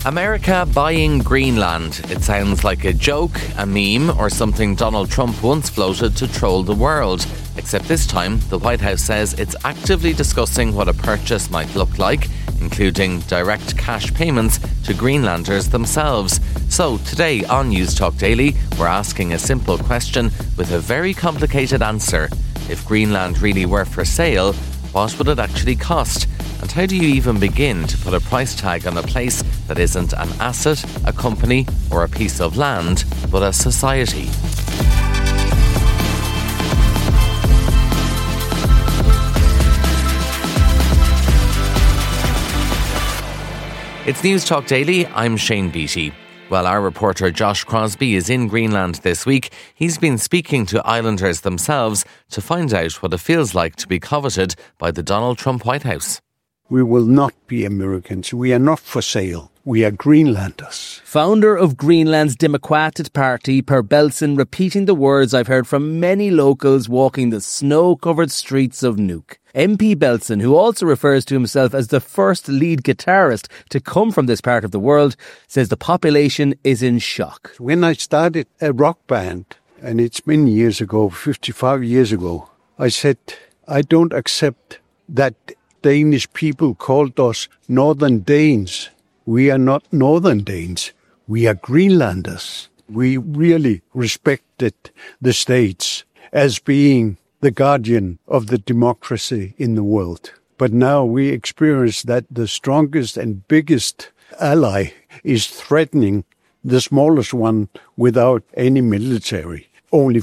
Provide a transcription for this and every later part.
America buying Greenland. It sounds like a joke, a meme, or something Donald Trump once floated to troll the world. Except this time, the White House says it's actively discussing what a purchase might look like, including direct cash payments to Greenlanders themselves. So today on News Talk Daily, we're asking a simple question with a very complicated answer. If Greenland really were for sale, what would it actually cost? And how do you even begin to put a price tag on a place that isn't an asset, a company, or a piece of land, but a society? It's News Talk Daily, I'm Shane Beattie. Well, our reporter Josh Crosby is in Greenland this week. He's been speaking to islanders themselves to find out what it feels like to be coveted by the Donald Trump White House. We will not be Americans. We are not for sale. We are Greenlanders. Founder of Greenland's Democratic Party, Per Belson, repeating the words I've heard from many locals walking the snow-covered streets of Nuuk. MP Belson, who also refers to himself as the first lead guitarist to come from this part of the world, says the population is in shock. When I started a rock band, and it's many years ago, 55 years ago, I said, I don't accept that Danish people called us Northern Danes. We are not Northern Danes. We are Greenlanders. We really respected the States as being the guardian of the democracy in the world. But now we experience that the strongest and biggest ally is threatening the smallest one without any military. Only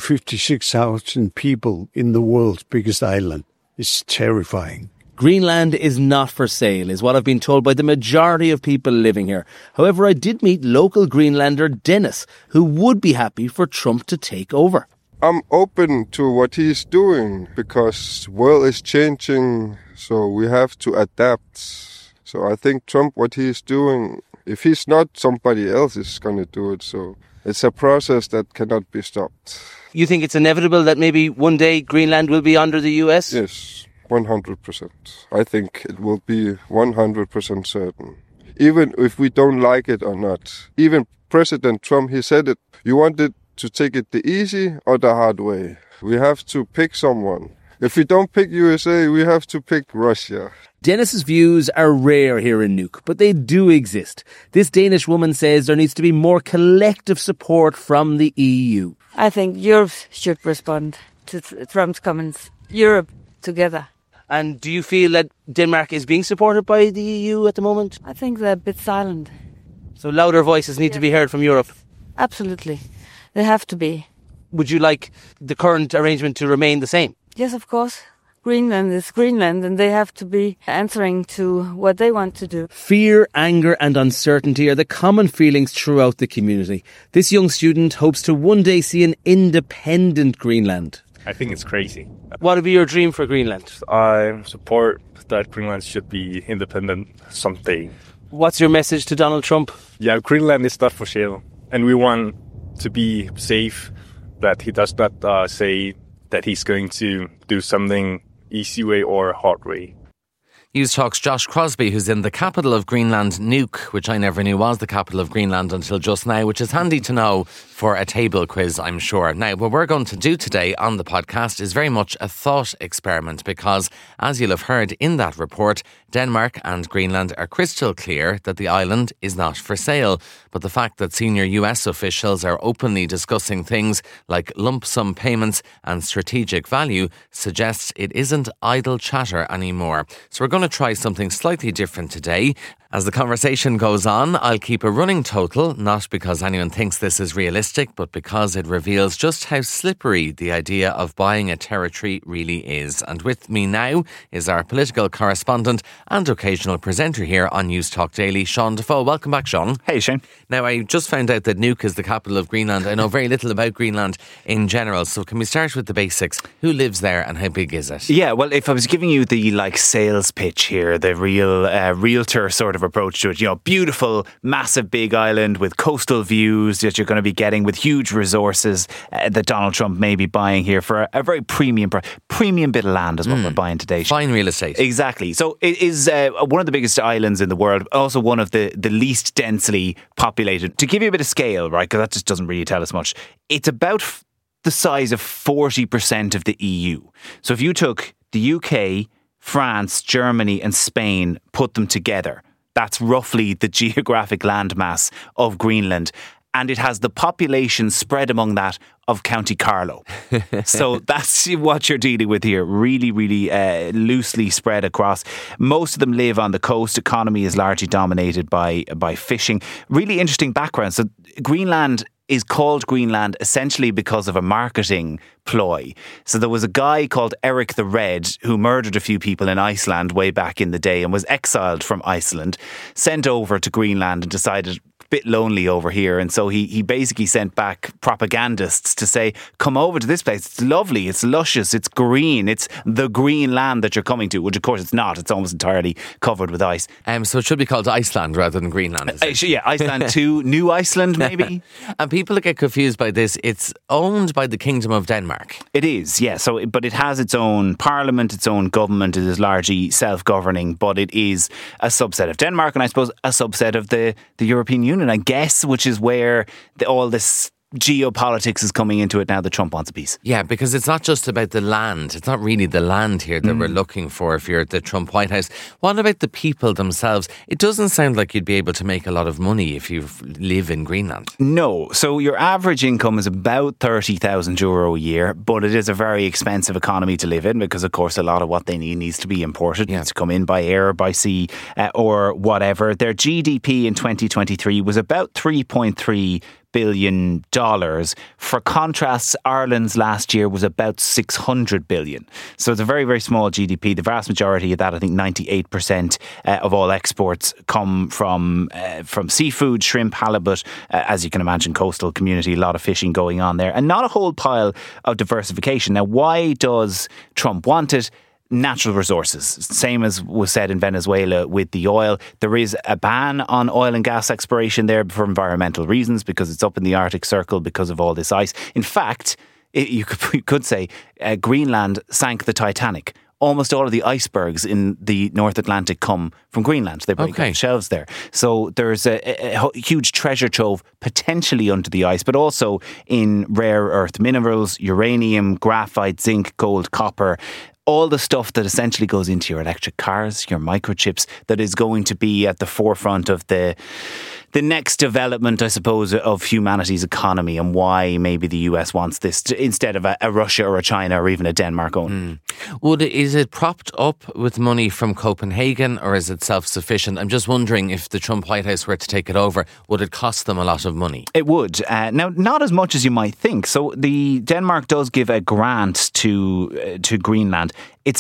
56,000 people in the world's biggest island. It's terrifying. Greenland is not for sale, is what I've been told by the majority of people living here. However, I did meet local Greenlander Dennis, who would be happy for Trump to take over. I'm open to what he's doing because the world is changing, so we have to adapt. So I think Trump, what he's doing, if he's not, somebody else is going to do it. So it's a process that cannot be stopped. You think it's inevitable that maybe one day Greenland will be under the US? Yes, 100%. I think it will be 100% certain. Even if we don't like it or not. Even President Trump, he said it. You wanted to take it the easy or the hard way. We have to pick someone. If we don't pick USA, we have to pick Russia. Dennis's views are rare here in Nuuk, but they do exist. This Danish woman says there needs to be more collective support from the EU. I think Europe should respond to Trump's comments. Europe together. And do you feel that Denmark is being supported by the EU at the moment? I think they're a bit silent. So louder voices need to be heard from Europe? Absolutely. They have to be. Would you like the current arrangement to remain the same? Yes, of course. Greenland is Greenland and they have to be answering to what they want to do. Fear, anger and uncertainty are the common feelings throughout the community. This young student hopes to one day see an independent Greenland. I think it's crazy. What would be your dream for Greenland? I support that Greenland should be independent someday. What's your message to Donald Trump? Yeah, Greenland is not for sale. And we want to be safe, that he does not say that he's going to do something easy way or hard way. News Talk's Josh Crosby, who's in the capital of Greenland, Nuuk, which I never knew was the capital of Greenland until just now, which is handy to know for a table quiz, I'm sure. Now, what we're going to do today on the podcast is very much a thought experiment because, as you'll have heard in that report, Denmark and Greenland are crystal clear that the island is not for sale. But the fact that senior US officials are openly discussing things like lump sum payments and strategic value suggests it isn't idle chatter anymore. So we're going to try something slightly different today. As the conversation goes on, I'll keep a running total, not because anyone thinks this is realistic, but because it reveals just how slippery the idea of buying a territory really is. And with me now is our political correspondent and occasional presenter here on News Talk Daily, Sean Defoe. Welcome back, Sean. Hey, Shane. Now, I just found out that Nuuk is the capital of Greenland. I know very little about Greenland in general, so can we start with the basics? Who lives there and how big is it? Yeah, well, if I was giving you the sales pitch here, the real realtor sort of conservative approach to it. You know, beautiful, massive, big island with coastal views that you're going to be getting with huge resources that Donald Trump may be buying here for a very premium bit of land is what we're buying today. Fine real estate. Exactly. So it is one of the biggest islands in the world, also one of the least densely populated. To give you a bit of scale, right, because that just doesn't really tell us much, it's about the size of 40% of the EU. So if you took the UK, France, Germany and Spain, put them together, that's roughly the geographic landmass of Greenland. And it has the population spread among that of County Carlow. So that's what you're dealing with here. Really, really loosely spread across. Most of them live on the coast. Economy is largely dominated by fishing. Really interesting background. So Greenland is called Greenland essentially because of a marketing ploy. So there was a guy called Eric the Red who murdered a few people in Iceland way back in the day and was exiled from Iceland, sent over to Greenland and decided bit lonely over here, and so he basically sent back propagandists to say, come over to this place, it's lovely, it's luscious, it's green, it's the green land that you're coming to, which of course it's not, it's almost entirely covered with ice. So it should be called Iceland rather than Greenland. Yeah, Iceland 2, New Iceland maybe. And people get confused by this. It's owned by the Kingdom of Denmark. It is, yeah. So, but it has its own parliament, its own government. It is largely self-governing, but it is a subset of Denmark, and I suppose a subset of the European Union, I guess, which is where all this geopolitics is coming into it now that Trump wants a piece. Yeah, because it's not just about the land. It's not really the land here that we're looking for if you're at the Trump White House. What about the people themselves? It doesn't sound like you'd be able to make a lot of money if you live in Greenland. No. So your average income is about €30,000 a year, but it is a very expensive economy to live in because, of course, a lot of what they need needs to be imported. It needs to come in by air, by sea, or whatever. Their GDP in 2023 was about $3.3 billion. For contrast, Ireland's last year was about 600 billion. So it's a very, very small GDP. The vast majority of that, I think 98% of all exports come from seafood, shrimp, halibut. As you can imagine, coastal community, a lot of fishing going on there, and not a whole pile of diversification. Now, why does Trump want it? Natural resources, same as was said in Venezuela with the oil. There is a ban on oil and gas exploration there for environmental reasons because it's up in the Arctic Circle because of all this ice. In fact, you could say Greenland sank the Titanic. Almost all of the icebergs in the North Atlantic come from Greenland. They break up shelves there. So there's a huge treasure trove potentially under the ice, but also in rare earth minerals, uranium, graphite, zinc, gold, copper. All the stuff that essentially goes into your electric cars, your microchips, that is going to be at the forefront of the next development, I suppose, of humanity's economy, and why maybe the US wants this instead of a Russia or a China or even a Denmark own. Is it propped up with money from Copenhagen, or is it self-sufficient? I'm just wondering, if the Trump White House were to take it over, would it cost them a lot of money? It would. Now, not as much as you might think. So Denmark does give a grant to Greenland. It's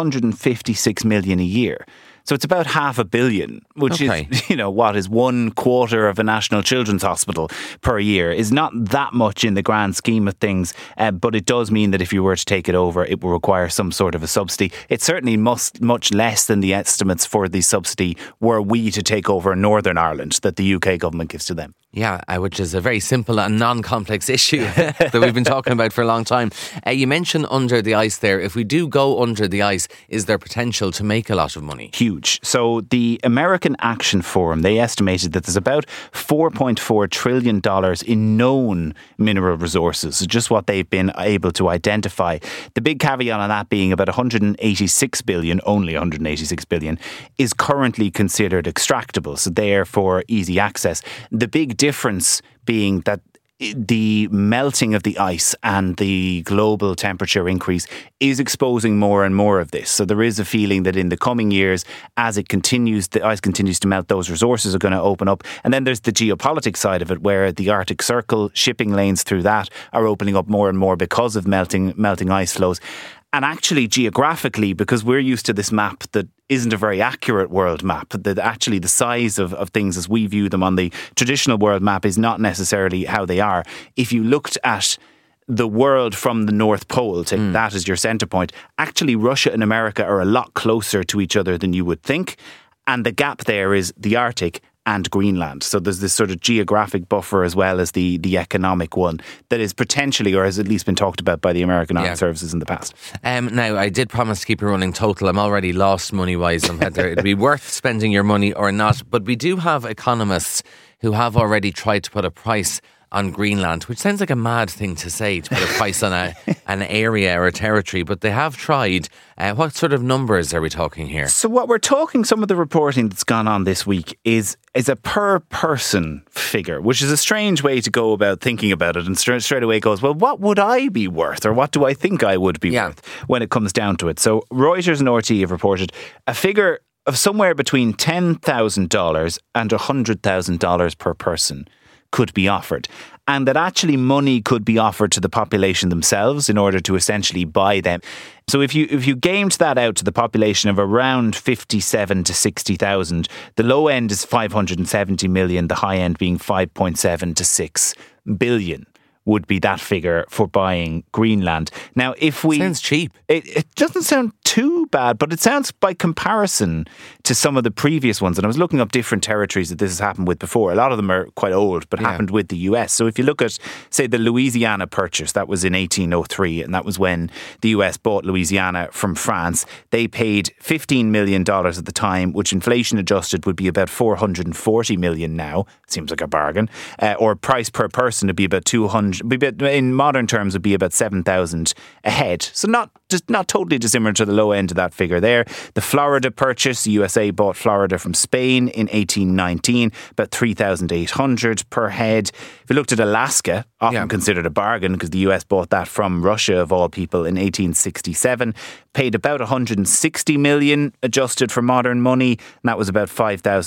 556 million a year. So it's about $500 million, which is, what is 1/4 of a national children's hospital per year. Is not that much in the grand scheme of things, but it does mean that if you were to take it over, it will require some sort of a subsidy. It's certainly much less than the estimates for the subsidy were we to take over Northern Ireland that the UK government gives to them. Yeah, which is a very simple and non-complex issue that we've been talking about for a long time. You mentioned under the ice there. If we do go under the ice, is there potential to make a lot of money? Huge. So the American Action Forum, they estimated that there's about $4.4 trillion in known mineral resources, just what they've been able to identify. The big caveat on that being about 186 billion, only 186 billion, is currently considered extractable, so therefore easy access. The big difference being that the melting of the ice and the global temperature increase is exposing more and more of this. So there is a feeling that in the coming years, as the ice continues to melt, those resources are going to open up. And then there's the geopolitics side of it, where the Arctic Circle, shipping lanes through that are opening up more and more because of melting ice flows. And actually, geographically, because we're used to this map that isn't a very accurate world map, that actually the size of things as we view them on the traditional world map is not necessarily how they are. If you looked at the world from the North Pole, take that as your centre point, actually Russia and America are a lot closer to each other than you would think. And the gap there is the Arctic and Greenland. So there's this sort of geographic buffer as well as the economic one that is potentially, or has at least been talked about by the American Armed Services in the past. Now, I did promise to keep a running total. I'm already lost money-wise on whether it'd be worth spending your money or not. But we do have economists who have already tried to put a price on Greenland, which sounds like a mad thing to say, to put a price on an area or a territory, but they have tried. What sort of numbers are we talking here? So what we're talking, some of the reporting that's gone on this week is a per person figure, which is a strange way to go about thinking about it, and straight away goes, well, what would I be worth, or what do I think I would be worth when it comes down to it? So Reuters and RT have reported a figure of somewhere between $10,000 and $100,000 per person could be offered, and that actually money could be offered to the population themselves in order to essentially buy them. So if you gamed that out to the population of around 57 to 60,000, the low end is 570 million, the high end being 5.7 to 6 billion would be that figure for buying Greenland. Now, if we... Sounds cheap. It doesn't sound too bad, but it sounds by comparison to some of the previous ones. And I was looking up different territories that this has happened with before. A lot of them are quite old, but happened with the US. So if you look at, say, the Louisiana Purchase, that was in 1803, and that was when the US bought Louisiana from France. They paid $15 million at the time, which inflation adjusted would be about $440 million now. Seems like a bargain. Or price per person would be about $200. In modern terms, would be about 7,000 a head. So not totally dissimilar to the low end of that figure there. The Florida Purchase, the USA bought Florida from Spain in 1819, about 3,800 per head. If you looked at Alaska, often considered a bargain because the US bought that from Russia of all people in 1867, paid about 160 million adjusted for modern money, and that was about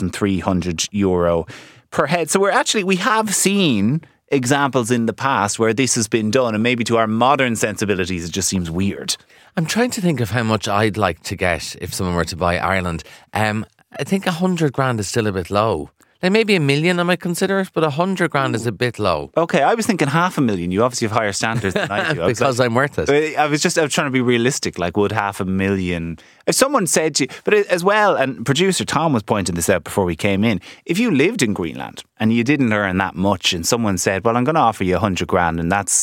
5,300 euro per head. So we have seen examples in the past where this has been done, and maybe to our modern sensibilities it just seems weird. I'm trying to think of how much I'd like to get if someone were to buy Ireland. I think 100 grand is still a bit low. Like maybe $1 million I might consider it, but 100 grand is a bit low. Okay, I was thinking $500,000. You obviously have higher standards than I do. Because I'm worth it. I was trying to be realistic. Like, would $500,000? If someone said to you, but as well, and producer Tom was pointing this out before we came in, if you lived in Greenland and you didn't earn that much, and someone said, well, I'm going to offer you 100 grand, and that's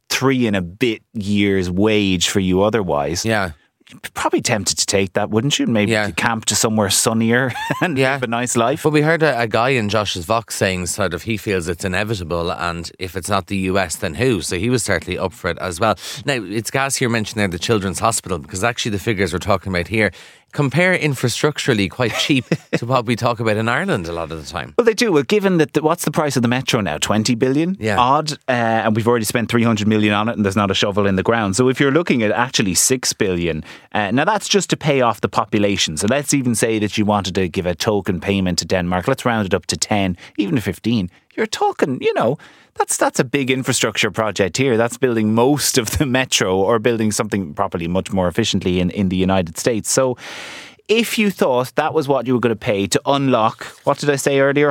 3 and a bit years' wage for you otherwise. Yeah. You'd be probably tempted to take that, wouldn't you? Maybe to camp to somewhere sunnier and live a nice life. But we heard a guy in Josh's Vox saying sort of he feels it's inevitable, and if it's not the US, then who? So he was certainly up for it as well. Now, it's gas here mentioned there, the Children's Hospital, because actually the figures we're talking about here compare infrastructurally quite cheap to what we talk about in Ireland a lot of the time. Well, they do. Well, given that, what's the price of the metro now? 20 billion odd, and we've already spent 300 million on it, and there's not a shovel in the ground. So if you're looking at actually 6 billion, now that's just to pay off the population. So let's even say that you wanted to give a token payment to Denmark. Let's round it up to 10, even to 15. You're talking, that's a big infrastructure project here. That's building most of the metro, or building something properly much more efficiently in the United States. So if you thought that was what you were going to pay to unlock, what did I say earlier,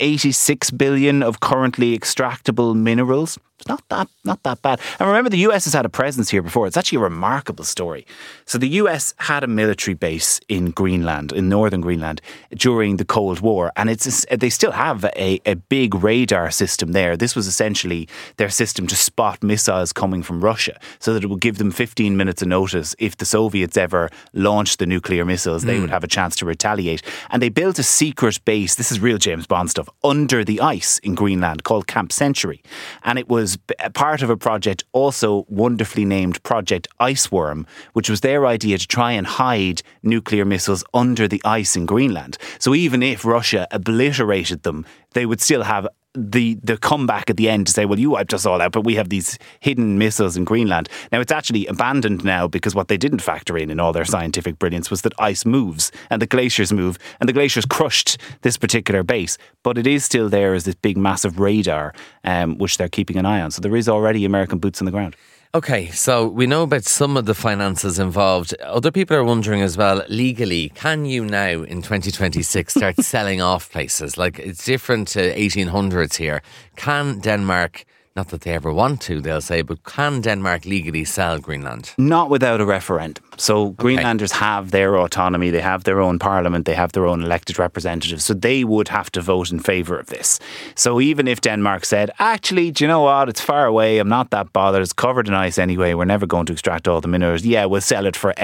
186 billion of currently extractable minerals, it's not that bad. And remember, the US has had a presence here before. It's actually a remarkable story. So the US had a military base in Greenland, in northern Greenland, during the Cold War. And they still have a big radar system there. This was essentially their system to spot missiles coming from Russia, so that it would give them 15 minutes of notice. If the Soviets ever launched the nuclear missiles, they would have a chance to retaliate. And they built a secret base, this is real James Bond stuff, under the ice in Greenland called Camp Century. And it was part of a project also wonderfully named Project Iceworm, which was their idea to try and hide nuclear missiles under the ice in Greenland. So even if Russia obliterated them, they would still have the comeback at the end to say, well, you wiped us all out, but we have these hidden missiles in Greenland. Now, it's actually abandoned now, because what they didn't factor in all their scientific brilliance was that ice moves and the glaciers move, and the glaciers crushed this particular base. But it is still there as this big, massive radar, which they're keeping an eye on. So there is already American boots on the ground. Okay, so we know about some of the finances involved. Other people are wondering as well, legally, can you now in 2026 start selling off places? Like, it's different to 1800s here. Can Denmark Not that they ever want to, they'll say, but can Denmark legally sell Greenland? Not without a referendum. So Greenlanders have their autonomy, they have their own parliament, they have their own elected representatives, so they would have to vote in favour of this. So even if Denmark said, actually, do you know what, it's far away, I'm not that bothered, it's covered in ice anyway, we're never going to extract all the minerals, yeah, we'll sell it for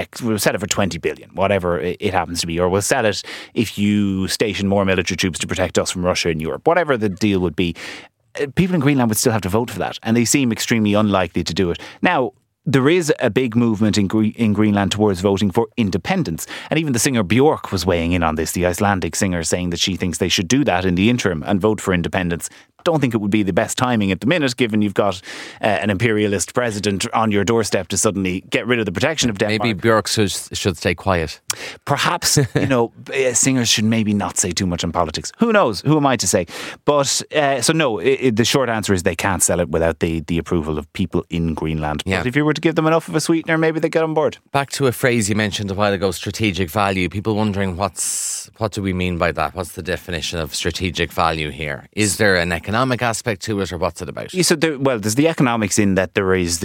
20 billion, whatever it happens to be, or we'll sell it if you station more military troops to protect us from Russia in Europe, whatever the deal would be. People in Greenland would still have to vote for that, and they seem extremely unlikely to do it. Now, there is a big movement in Greenland towards voting for independence. And even the singer Björk was weighing in on this, the Icelandic singer, saying that she thinks they should do that in the interim and vote for independence. Don't think it would be the best timing at the minute, given you've got an imperialist president on your doorstep to suddenly get rid of the protection of Denmark. Maybe Björk should stay quiet. Perhaps, singers should maybe not say too much on politics. Who knows? Who am I to say? But, so no, the short answer is they can't sell it without the approval of people in Greenland. Yeah. But if you were to give them enough of a sweetener, maybe they get on board. Back to a phrase you mentioned a while ago, strategic value. People wondering what do we mean by that? What's the definition of strategic value here? Is there an economic aspect to it, or what's it about? So there's the economics in that there's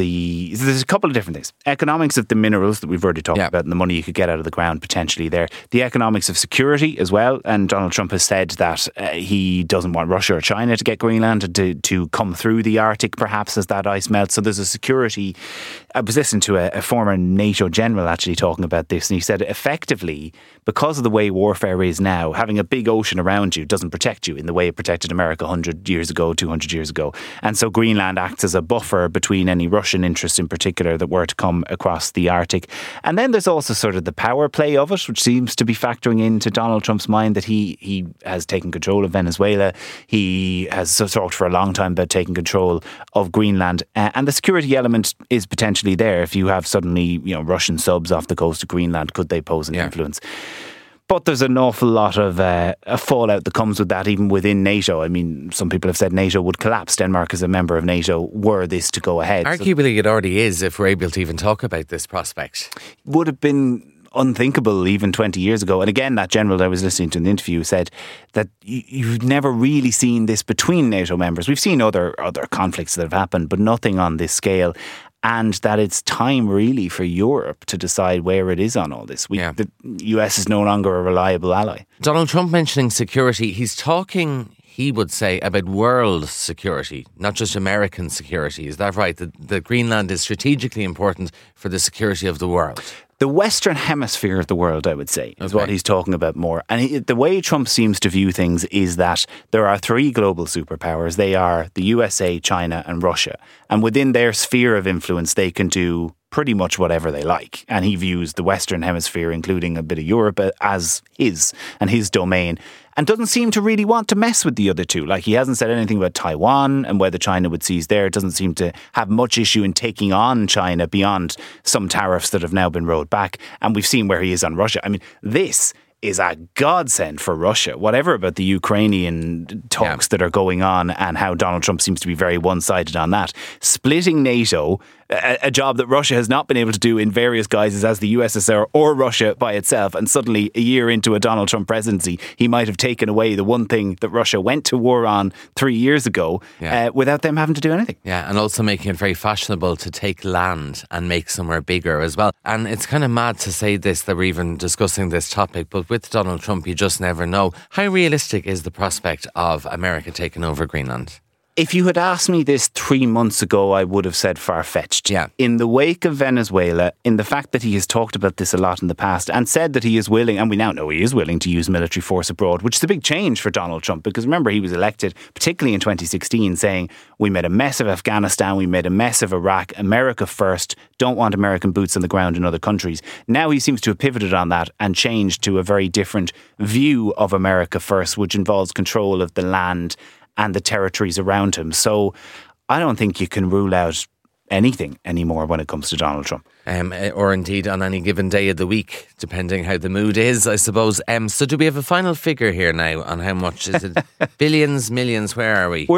a couple of different things. Economics of the minerals that we've already talked about and the money you could get out of the ground potentially there. The economics of security as well. And Donald Trump has said that he doesn't want Russia or China to get Greenland to come through the Arctic perhaps as that ice melts. So there's a security. I was listening to a former NATO general actually talking about this, and he said effectively, because of the way warfare is now, having a big ocean around you doesn't protect you in the way it protected America 100 years ago, 200 years ago. And so Greenland acts as a buffer between any Russian interests in particular that were to come across the Arctic. And then there's also sort of the power play of it, which seems to be factoring into Donald Trump's mind, that he has taken control of Venezuela. He has talked for a long time about taking control of Greenland. And the security element is potentially there. If you have suddenly, Russian subs off the coast of Greenland, could they pose an influence? But there's an awful lot of a fallout that comes with that, even within NATO. I mean, some people have said NATO would collapse. Denmark is a member of NATO were this to go ahead. Arguably, it already is, if we're able to even talk about this prospect. Would have been unthinkable even 20 years ago. And again, that general I was listening to in the interview said that you've never really seen this between NATO members. We've seen other conflicts that have happened, but nothing on this scale. And that it's time really for Europe to decide where it is on all this. The US is no longer a reliable ally. Donald Trump mentioning security, he's talking, he would say, about world security, not just American security. Is that right? That Greenland is strategically important for the security of the world? The Western Hemisphere of the world, I would say, is what he's talking about more. And the way Trump seems to view things is that there are three global superpowers. They are the USA, China and Russia. And within their sphere of influence, they can do pretty much whatever they like. And he views the Western Hemisphere, including a bit of Europe, as his domain, and doesn't seem to really want to mess with the other two. Like, he hasn't said anything about Taiwan and whether China would seize there. Doesn't seem to have much issue in taking on China beyond some tariffs that have now been rolled back. And we've seen where he is on Russia. I mean, this is a godsend for Russia. Whatever about the Ukrainian talks that are going on and how Donald Trump seems to be very one-sided on that. Splitting NATO, a job that Russia has not been able to do in various guises as the USSR or Russia by itself. And suddenly, a year into a Donald Trump presidency, he might have taken away the one thing that Russia went to war on 3 years ago without them having to do anything. Yeah, and also making it very fashionable to take land and make somewhere bigger as well. And it's kind of mad to say this, that we're even discussing this topic, but with Donald Trump, you just never know. How realistic is the prospect of America taking over Greenland? If you had asked me this 3 months ago, I would have said far-fetched. Yeah. In the wake of Venezuela, in the fact that he has talked about this a lot in the past and said that he is willing, and we now know he is willing to use military force abroad, which is a big change for Donald Trump, because remember, he was elected, particularly in 2016, saying, we made a mess of Afghanistan, we made a mess of Iraq, America first, don't want American boots on the ground in other countries. Now he seems to have pivoted on that and changed to a very different view of America first, which involves control of the land and the territories around him. So I don't think you can rule out anything anymore when it comes to Donald Trump. Or indeed on any given day of the week, depending how the mood is, I suppose. So do we have a final figure here now on how much? Is it billions, millions? Where are we?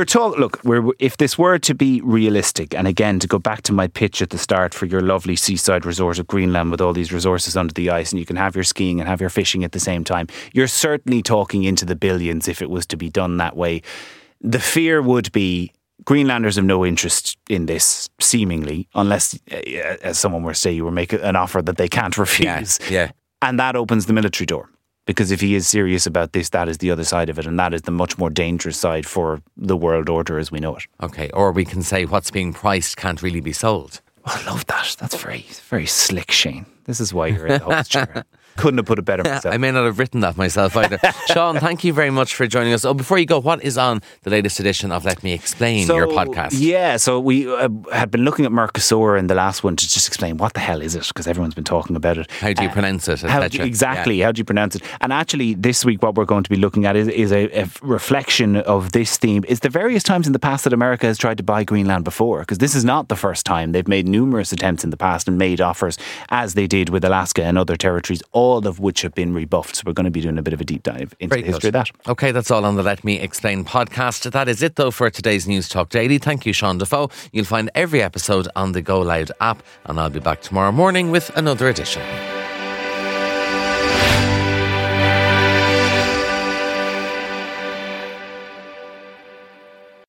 If this were to be realistic, and again, to go back to my pitch at the start for your lovely seaside resort of Greenland with all these resources under the ice, and you can have your skiing and have your fishing at the same time, you're certainly talking into the billions if it was to be done that way. The fear would be Greenlanders have no interest in this, seemingly, unless, as someone were to say, you were making an offer that they can't refuse. Yeah. And that opens the military door. Because if he is serious about this, that is the other side of it. And that is the much more dangerous side for the world order as we know it. Okay, or we can say what's being priced can't really be sold. Oh, I love that. That's very, very slick, Shane. This is why you're in the host chair. Couldn't have put it better myself. I may not have written that myself either. Sean, thank you very much for joining us. Oh, before you go, what is on the latest edition of Let Me Explain, your podcast? Yeah, so we had been looking at Mercosur in the last one to just explain what the hell is it, because everyone's been talking about it. How do you pronounce it? Exactly, how do you pronounce it? And actually, this week what we're going to be looking at is a reflection of this theme. It's the various times in the past that America has tried to buy Greenland before, because this is not the first time. They've made numerous attempts in the past and made offers, as they did with Alaska and other territories, all of which have been rebuffed. So we're going to be doing a bit of a deep dive into the history of that. Okay, that's all on the Let Me Explain podcast. That is it, though, for today's News Talk Daily. Thank you, Sean Defoe. You'll find every episode on the Go Loud app, and I'll be back tomorrow morning with another edition.